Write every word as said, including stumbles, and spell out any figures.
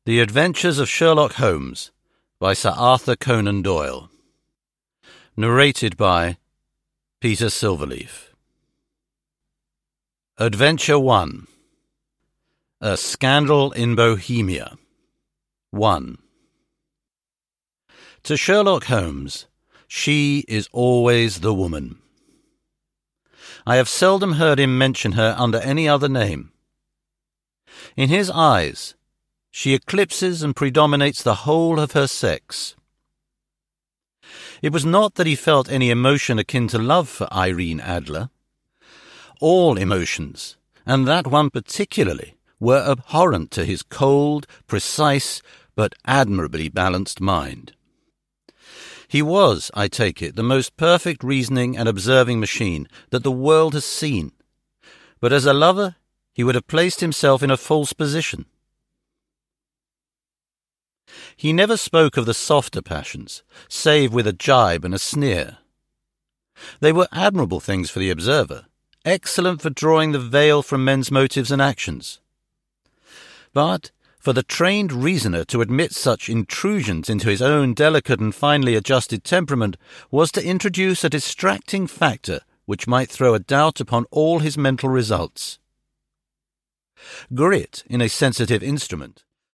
The Adventures of Sherlock Holmes by Sir Arthur Conan Doyle. Narrated by Peter Silverleaf. Adventure one. A Scandal in Bohemia. one. To Sherlock Holmes, she is always the woman. I have seldom heard him mention her under any other name. In his eyes, she eclipses and predominates the whole of her sex. It was not that he felt any emotion akin to love for Irene Adler. All emotions, and that one particularly, were abhorrent to his cold, precise, but admirably balanced mind. He was, I take it, the most perfect reasoning and observing machine that the world has seen, but as a lover he would have placed himself in a false position. He never spoke of the softer passions, save with a jibe and a sneer. They were admirable things for the observer, excellent for drawing the veil from men's motives and actions. But for the trained reasoner to admit such intrusions into his own delicate and finely adjusted temperament was to introduce a distracting factor which might throw a doubt upon all his mental results. Grit in a sensitive instrument